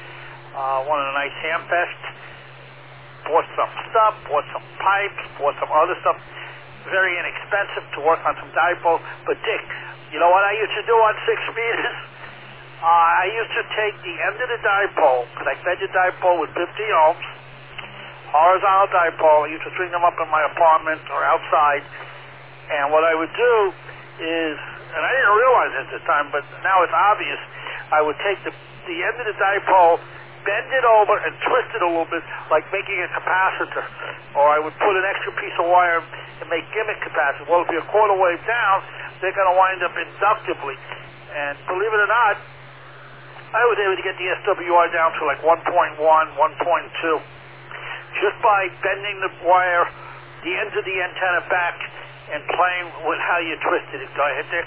Uh, one of the nice ham fests. Bought some stuff, bought some pipes, bought some other stuff. Very inexpensive to work on some dipole. But Dick, you know what I used to do on six meters? Uh, I used to take the end of the dipole, because I fed the dipole with fifty ohms, horizontal dipole. I used to string them up in my apartment or outside. And what I would do is, and I didn't realize it at the time, but now it's obvious, I would take the, the end of the dipole, bend it over and twist it a little bit like making a capacitor. Or I would put an extra piece of wire and make gimmick capacitors. Well, if you're a quarter wave down, they're going to wind up inductively. And believe it or not, I was able to get the S W R down to like one point one, one point two. Just by bending the wire, the ends of the antenna back, and playing with how you twisted it. Go ahead, Dick.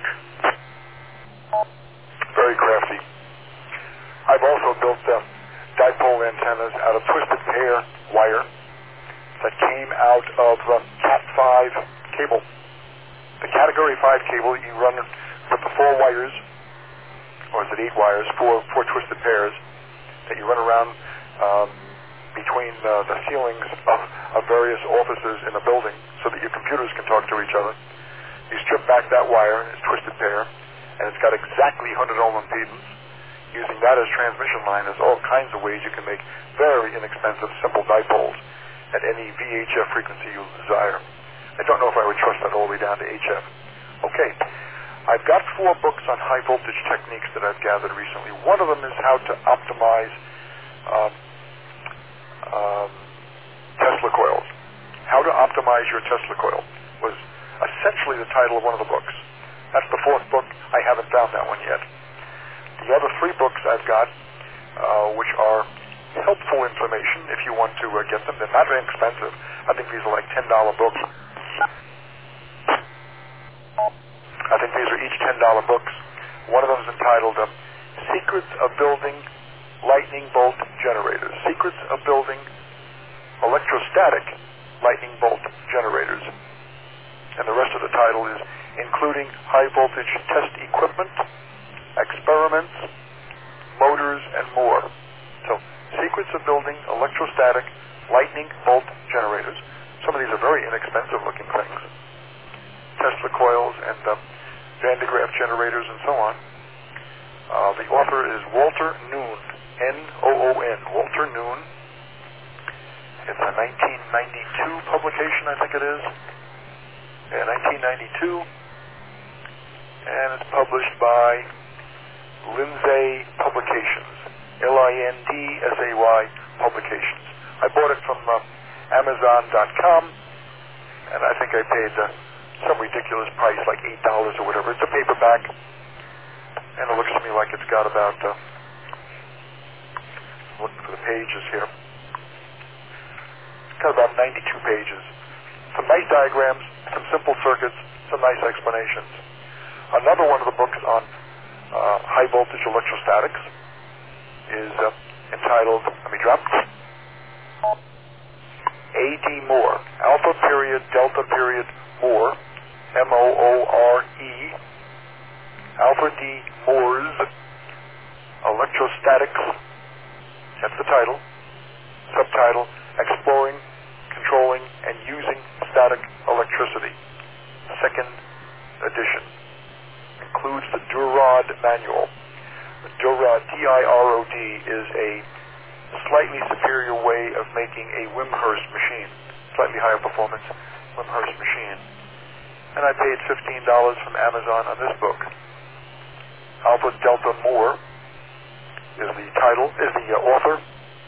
Very crafty. I've also built them. Dipole antennas out of twisted pair wire that came out of the Cat five cable. The Category five cable, you run with the four wires, or is it eight wires, four, four twisted pairs that you run around um, between uh, the ceilings of, of various offices in a building so that your computers can talk to each other. You strip back that wire, it's twisted pair, and it's got exactly one hundred ohm impedance. Using that as transmission line, there's all kinds of ways you can make very inexpensive, simple dipoles at any V H F frequency you desire. I don't know if I would trust that all the way down to H F. Okay, I've got four books on high voltage techniques that I've gathered recently. One of them is how to optimize um, um, Tesla coils. How to optimize your Tesla coil was essentially the title of one of the books. That's the fourth book. I haven't found that one yet. The other three books I've got, uh, which are helpful information if you want to uh, get them. They're not very expensive. I think these are like ten dollar books. I think these are each ten dollar books. One of them is entitled uh, Secrets of Building Lightning Bolt Generators. Secrets of Building Electrostatic Lightning Bolt Generators. And the rest of the title is Including High Voltage Test Equipment, Experiments, Motors, and More. So, Secrets of Building Electrostatic Lightning Bolt Generators. Some of these are very inexpensive looking things. Tesla coils and uh, Van de Graaff generators and so on. Uh, the author is Walter Noon, N O O N, Walter Noon. It's a nineteen ninety-two publication, I think it is. Yeah, nineteen ninety-two. And it's published by Lindsay Publications, L I N D S A Y Publications. I bought it from uh, Amazon dot com, and I think I paid uh, some ridiculous price, like eight dollars or whatever. It's a paperback, and it looks to me like it's got about uh, pages here. Got about ninety-two pages. Some nice diagrams, some simple circuits, some nice explanations. Another one of the books on uh, high voltage electrostatics is uh, entitled, let me drop, A D Moore, Alpha period, Delta period, Moore, M O O R E, Alpha D Moore's Electrostatics, that's the title. Subtitle, Exploring, Controlling, and Using Static Electricity. Second edition. Includes the Durod manual. The Durod, D I R O D, is a slightly superior way of making a Wimshurst machine. Slightly higher performance Wimshurst machine. And I paid fifteen dollars from Amazon on this book. Alpha Delta Moore is the title, is the uh, author.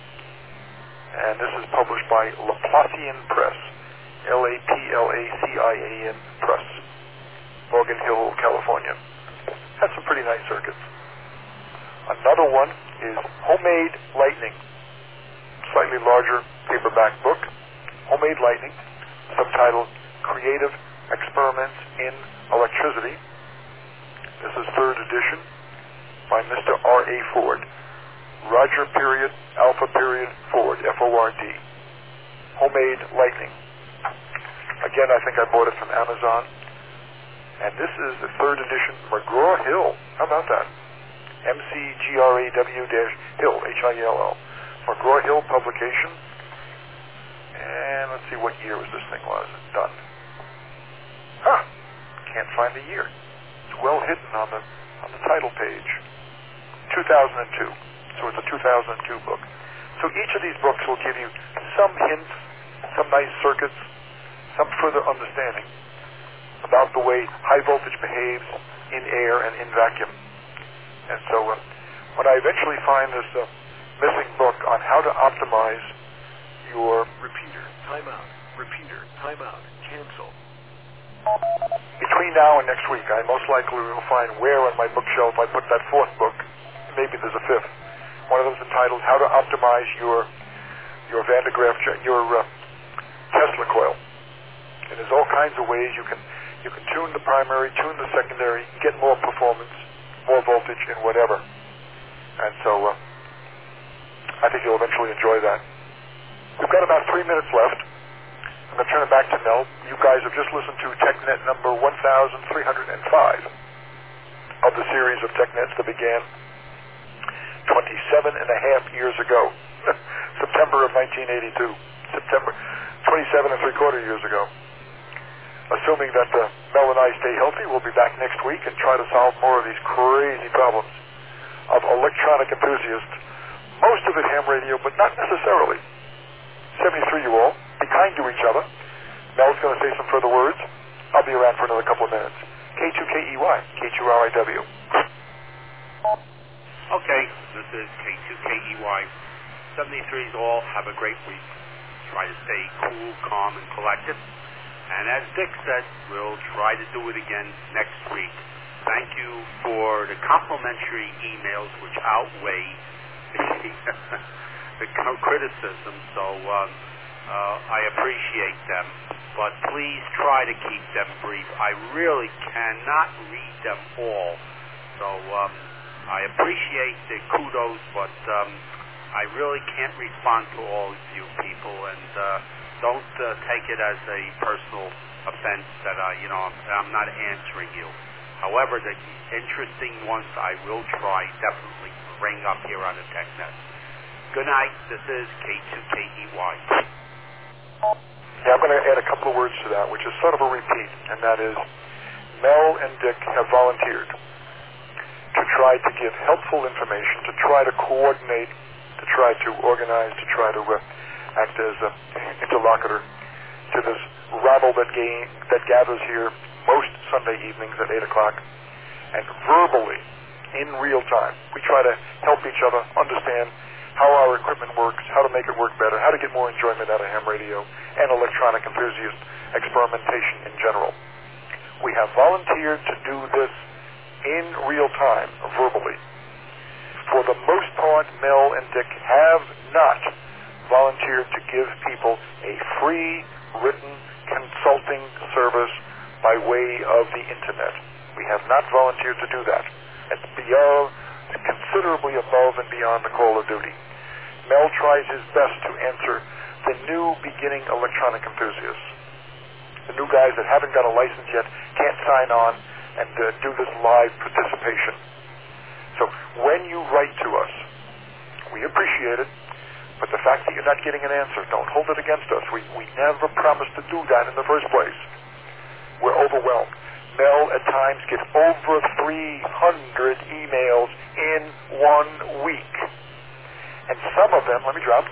And this is published by Laplacian Press, L A P L A C I A N Press, Morgan Hill, California. Has some pretty nice circuits. Another one is Homemade Lightning, slightly larger paperback book, Homemade Lightning, subtitled Creative Experiments in Electricity. This is third edition by Mister R A Ford. Roger period, Alpha period, Ford, F O R D. Homemade Lightning. Again, I think I bought it from Amazon. And this is the third edition, McGraw-Hill. How about that? M C G R A W Hill, H I L L. McGraw-Hill publication. And let's see what year was this thing was done. Huh. Can't find the year. It's well hidden on the on the title page. two thousand two. So it's a two thousand two book. So each of these books will give you some hints, some nice circuits, some further understanding about the way high voltage behaves in air and in vacuum. And so uh, when I eventually find this uh, missing book on how to optimize your Repeater, timeout. Repeater, timeout. Cancel. Between now and next week, I most likely will find where on my bookshelf I put that fourth book. Maybe there's a fifth. One of them is entitled How to Optimize Your Your Van de Graaff, your uh, Tesla coil. And there's all kinds of ways you can you can tune the primary, tune the secondary, get more performance, more voltage, and whatever. And so uh, I think you'll eventually enjoy that. We've got about three minutes left. I'm going to turn it back to Mel. You guys have just listened to TechNet number one thousand three hundred five of the series of TechNets that began twenty-seven and a half years ago, September of nineteen eighty-two, September, twenty-seven and three quarter years ago. Assuming that uh, Mel and I stay healthy, we'll be back next week and try to solve more of these crazy problems of electronic enthusiasts. Most of it ham radio, but not necessarily. seventy-three you all. Be kind to each other. Mel's going to say some further words. I'll be around for another couple of minutes. K two K E Y, K two R I W. Okay, this is K two K E Y. seventy-threes all, have a great week. Try to stay cool, calm, and collected. And as Dick said, we'll try to do it again next week. Thank you for the complimentary emails, which outweigh the, the criticism. So um, uh, I appreciate them. But please try to keep them brief. I really cannot read them all. So um, I appreciate the kudos, but um, I really can't respond to all of you people. And uh, don't uh, take it as a personal offense that I, you know, I'm, I'm not answering you. However, the interesting ones I will try definitely bring up here on the TechNet. Good night. This is K two K E Y. Yeah, I'm going to add a couple of words to that, which is sort of a repeat, and that is Mel and Dick have volunteered to try to give helpful information, to try to coordinate, to try to organize, to try to uh, act as an interlocutor to this rabble that, ga- that gathers here most Sunday evenings at eight o'clock, and verbally, in real time, we try to help each other understand how our equipment works, how to make it work better, how to get more enjoyment out of ham radio and electronic enthusiast experimentation in general. We have volunteered to do this in real time, verbally. For the most part, Mel and Dick have not volunteered to give people a free written consulting service by way of the internet. We have not volunteered to do that. It's beyond, considerably above and beyond the call of duty. Mel tries his best to answer the new beginning electronic enthusiasts. The new guys that haven't got a license yet, can't sign on and uh, do this live participation. So when you write to us, we appreciate it, but the fact that you're not getting an answer, don't hold it against us. We, we never promised to do that in the first place. We're overwhelmed. Mel at times gets over three hundred emails in one week. And some of them, let me drop,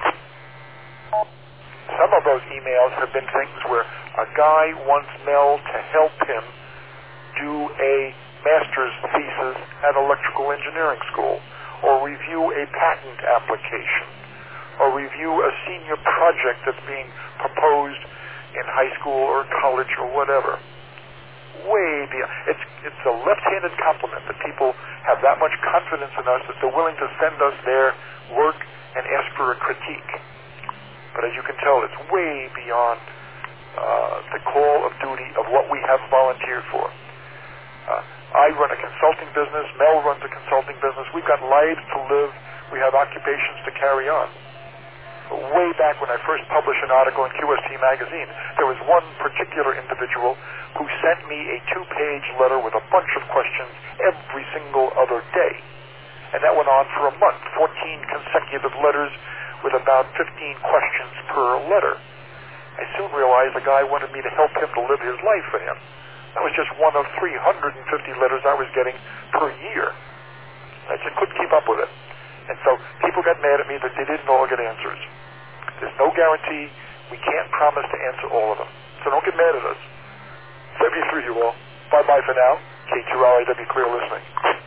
some of those emails have been things where a guy wants Mel to help him do a master's thesis at electrical engineering school, or review a patent application, or review a senior project that's being proposed in high school or college or whatever. Way beyond. It's, it's a left-handed compliment that people have that much confidence in us that they're willing to send us their work and ask for a critique. But as you can tell, it's way beyond uh, the call of duty of what we have volunteered for. Uh, I run a consulting business. Mel runs a consulting business. We've got lives to live. We have occupations to carry on. Way back when I first published an article in Q S T magazine, there was one particular individual who sent me a two-page letter with a bunch of questions every single other day. And that went on for a month, fourteen consecutive letters with about fifteen questions per letter. I soon realized the guy wanted me to help him to live his life for him. That was just one of three hundred fifty letters I was getting per year. I just couldn't keep up with it. And so people got mad at me that they didn't all get answers. There's no guarantee. We can't promise to answer all of them. So don't get mad at us. seventy-three, you all. Bye-bye for now. K two R I W Clear listening.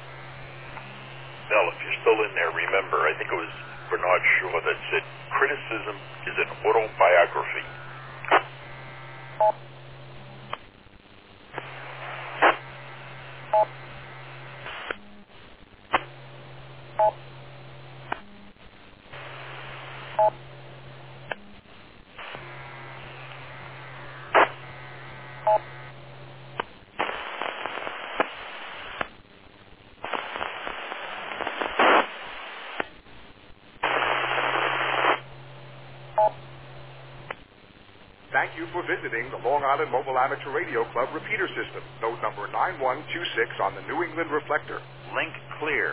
Mel, if you're still in there, remember, I think it was Bernard Shaw that said, criticism is an autobiography. Thank you for visiting the Long Island Mobile Amateur Radio Club repeater system. Node number nine one two six on the New England reflector. Link clear.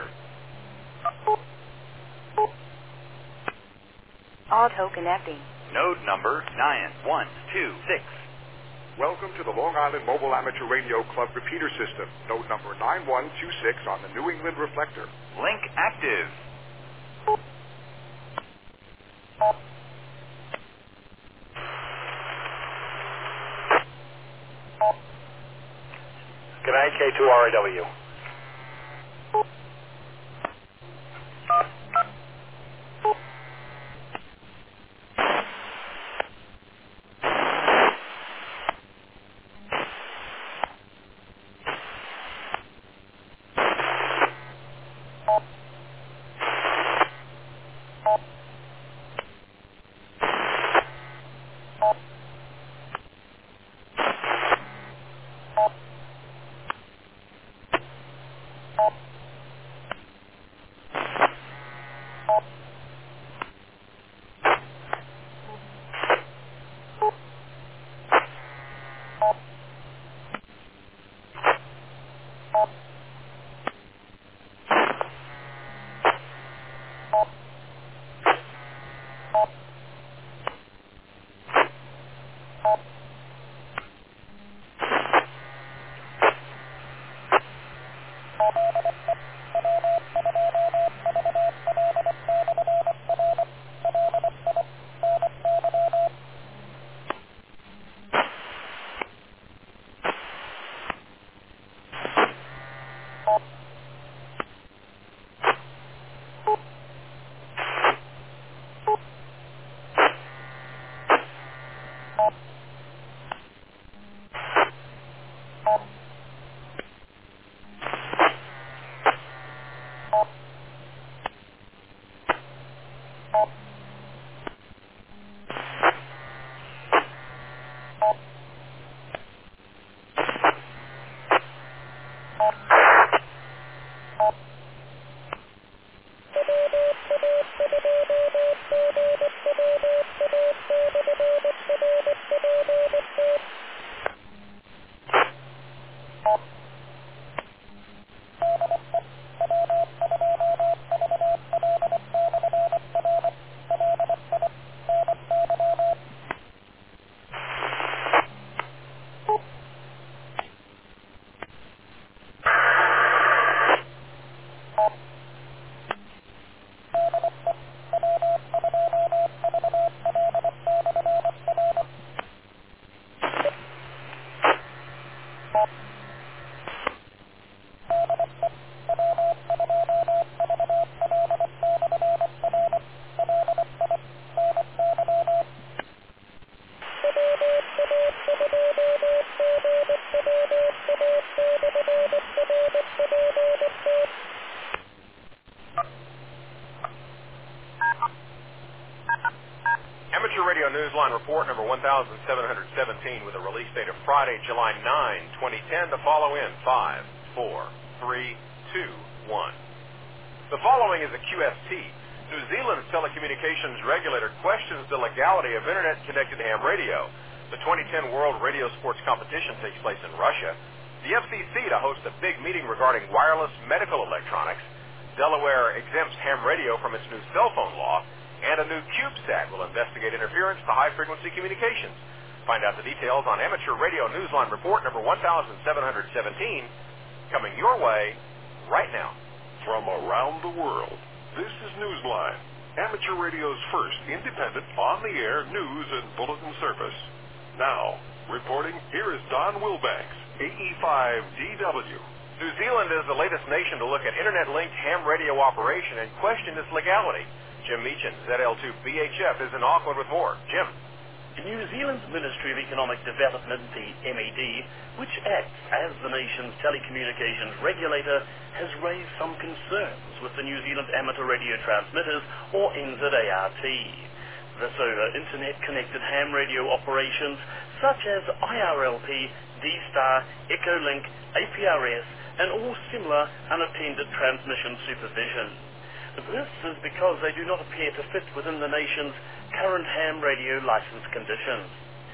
Auto connecting. Node number nine one two six. Welcome to the Long Island Mobile Amateur Radio Club repeater system. Node number nine one two six on the New England reflector. Link active. Good night, K two R I W. Amateur Radio Newsline Report number one thousand seven hundred seventeen with a release date of Friday, July ninth, twenty ten. To follow in five, four, three, two, one. The following is a Q S T. New Zealand's telecommunications regulator questions the legality of Internet-connected ham radio. The twenty ten World Radio Sports Competition takes place in Russia. The F C C to host a big meeting regarding wireless medical electronics. Delaware exempts ham radio from its new cell phone law. And a new CubeSat will investigate interference to high-frequency communications. Find out the details on Amateur Radio Newsline Report number one thousand seven hundred seventeen, coming your way right now. From around the world, this is Newsline, Amateur Radio's first independent, on-the-air news and bulletin service. Now, reporting, here is Don Wilbanks, A E five D W. New Zealand is the latest nation to look at Internet-linked ham radio operation and question its legality. Jim Meechan, Z L two B H F, is in Auckland with more. Jim. New Zealand's Ministry of Economic Development, the M E D, which acts as the nation's telecommunications regulator, has raised some concerns with the New Zealand Amateur Radio Transmitters, or N Z A R T. This over internet-connected ham radio operations, such as I R L P, D-Star, Echolink, A P R S, and all similar unattended transmission supervision. This is because they do not appear to fit within the nation's current ham radio license conditions.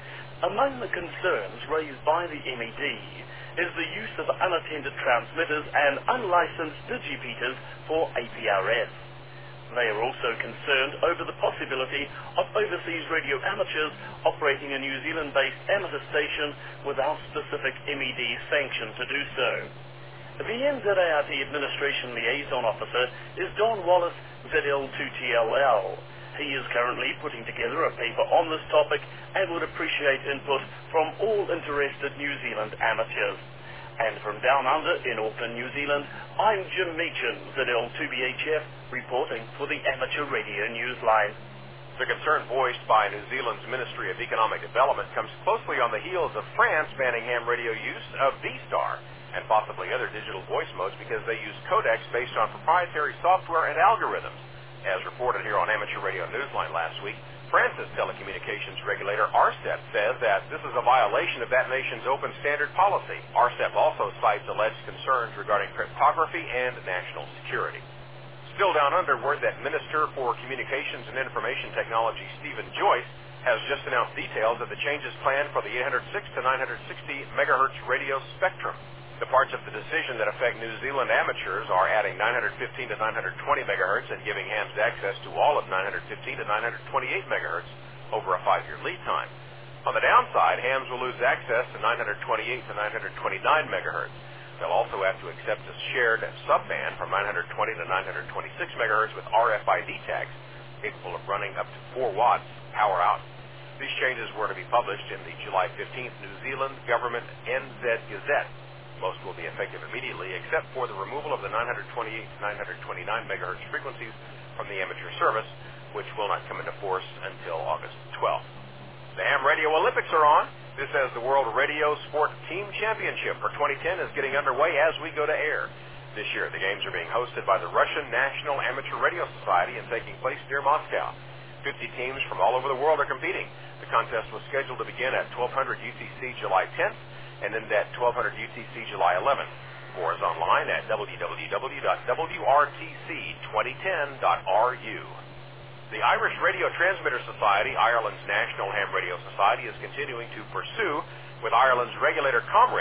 Among the concerns raised by the M E D is the use of unattended transmitters and unlicensed digipeaters for A P R S. They are also concerned over the possibility of overseas radio amateurs operating a New Zealand-based amateur station without specific M E D sanction to do so. The N Z A R T Administration Liaison Officer is Don Wallace, Z L two T L L. He is currently putting together a paper on this topic and would appreciate input from all interested New Zealand amateurs. And from down under in Auckland, New Zealand, I'm Jim Meechan, Z L two B H F, reporting for the Amateur Radio Newsline. The concern voiced by New Zealand's Ministry of Economic Development comes closely on the heels of France banning ham radio use of D-Star and possibly other digital voice modes because they use codecs based on proprietary software and algorithms. As reported here on Amateur Radio Newsline last week, France's telecommunications regulator, A R C E P, says that this is a violation of that nation's open standard policy. A R C E P also cites alleged concerns regarding cryptography and national security. Still down under, word that Minister for Communications and Information Technology, Stephen Joyce, has just announced details of the changes planned for the eight hundred six to nine hundred sixty megahertz radio spectrum. The parts of the decision that affect New Zealand amateurs are adding nine hundred fifteen to nine hundred twenty megahertz and giving hams access to all of nine hundred fifteen to nine hundred twenty-eight megahertz over a five-year lead time. On the downside, hams will lose access to nine hundred twenty-eight to nine hundred twenty-nine megahertz. They'll also have to accept a shared subband from nine hundred twenty to nine hundred twenty-six megahertz with R F I D tags capable of running up to four watts power out. These changes were to be published in the July fifteenth New Zealand Government N Z Gazette. Most will be effective immediately, except for the removal of the nine hundred twenty-eight to nine hundred twenty-nine megahertz frequencies from the amateur service, which will not come into force until August twelfth. The Ham Radio Olympics are on. This as the World Radio Sport Team Championship for twenty ten is getting underway as we go to air. This year, the games are being hosted by the Russian National Amateur Radio Society and taking place near Moscow. fifty teams from all over the world are competing. The contest was scheduled to begin at twelve hundred U T C July tenth and then at twelve hundred U T C July eleventh. More is online at w w w dot w r t c twenty ten dot r u. The Irish Radio Transmitter Society, Ireland's National Ham Radio Society, is continuing to pursue with Ireland's regulator Comreg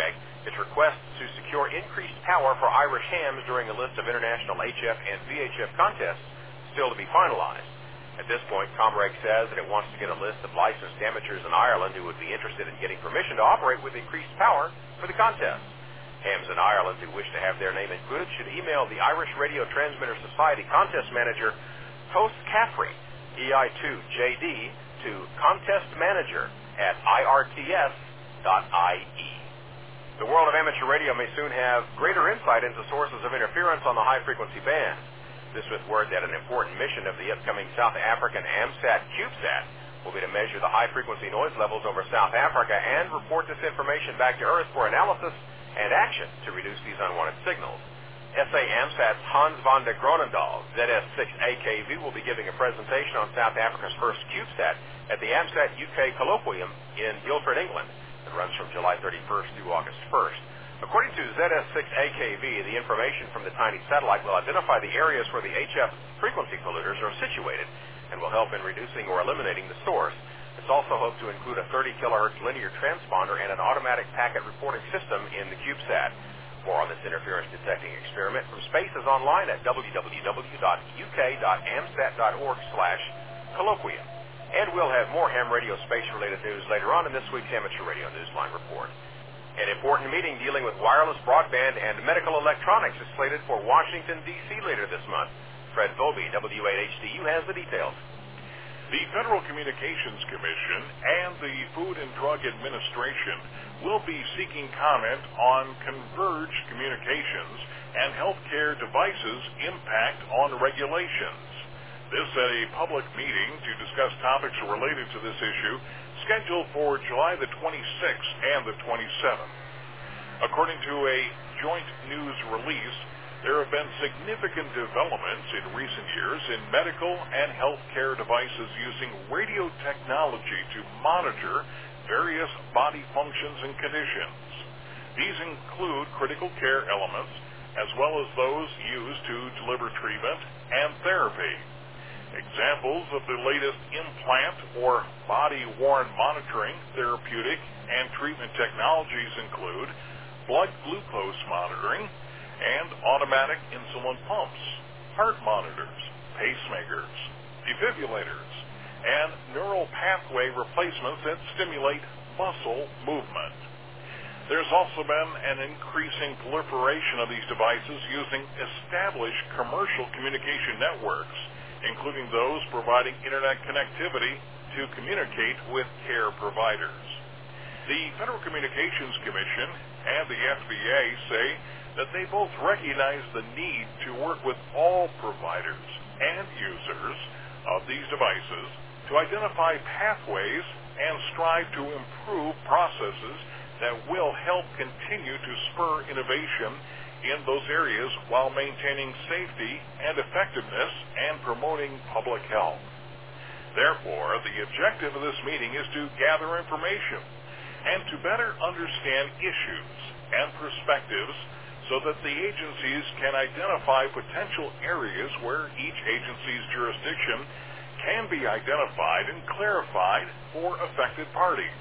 Its requests to secure increased power for Irish hams during a list of international H F and V H F contests still to be finalized. At this point, Comreg says that it wants to get a list of licensed amateurs in Ireland who would be interested in getting permission to operate with increased power for the contest. Hams in Ireland who wish to have their name included should email the Irish Radio Transmitter Society contest manager, Toast Caffrey, E I two J D, to contest manager at I R T S dot I E. The world of amateur radio may soon have greater insight into sources of interference on the high-frequency band. This with word that an important mission of the upcoming South African AMSAT CubeSat will be to measure the high-frequency noise levels over South Africa and report this information back to Earth for analysis and action to reduce these unwanted signals. S A AMSAT's Hans van der Gronendal, Z S six A K V, will be giving a presentation on South Africa's first CubeSat at the AMSAT U K Colloquium in Guildford, England. It runs from July thirty-first through August first. According to Z S six A K V, the information from the tiny satellite will identify the areas where the H F frequency polluters are situated and will help in reducing or eliminating the source. It's also hoped to include a thirty kilohertz linear transponder and an automatic packet reporting system in the CubeSat. More on this interference detecting experiment from space is online at w w w dot u k dot amsat dot org slash colloquium. And we'll have more ham radio space-related news later on in this week's Amateur Radio Newsline Report. An important meeting dealing with wireless broadband and medical electronics is slated for Washington, D C later this month. Fred Volpe, W eight H D U, has the details. The Federal Communications Commission and the Food and Drug Administration will be seeking comment on converged communications and healthcare devices' impact on regulations. This at a public meeting to discuss topics related to this issue scheduled for July the twenty-sixth and the twenty-seventh. According to a joint news release, there have been significant developments in recent years in medical and healthcare devices using radio technology to monitor various body functions and conditions. These include critical care elements, as well as those used to deliver treatment and therapy. Examples of the latest implant or body-worn monitoring, therapeutic, and treatment technologies include blood glucose monitoring and automatic insulin pumps, heart monitors, pacemakers, defibrillators, and neural pathway replacements that stimulate muscle movement. There's also been an increasing proliferation of these devices using established commercial communication networks, including those providing internet connectivity to communicate with care providers. The Federal Communications Commission and the F D A say that they both recognize the need to work with all providers and users of these devices to identify pathways and strive to improve processes that will help continue to spur innovation in those areas while maintaining safety and effectiveness and promoting public health. Therefore, the objective of this meeting is to gather information and to better understand issues and perspectives so that the agencies can identify potential areas where each agency's jurisdiction can be identified and clarified for affected parties.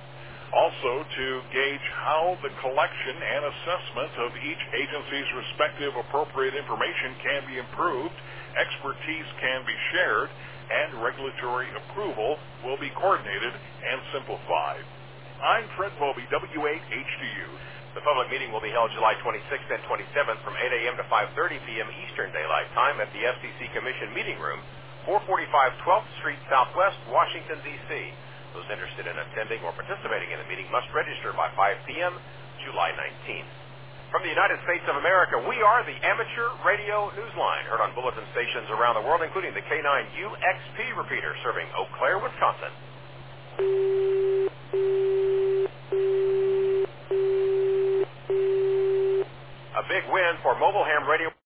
Also, to gauge how the collection and assessment of each agency's respective appropriate information can be improved, expertise can be shared, and regulatory approval will be coordinated and simplified. I'm Fred Volpe, W eight H D U. The public meeting will be held July twenty-sixth and twenty-seventh from eight a.m. to five thirty p.m. Eastern Daylight Time at the F C C Commission Meeting Room, four forty-five twelfth Street Southwest, Washington, D C Those interested in attending or participating in the meeting must register by five p.m. July nineteenth. From the United States of America, we are the Amateur Radio Newsline, heard on bulletin stations around the world, including the K nine U X P repeater serving Eau Claire, Wisconsin. A big win for mobile ham radio.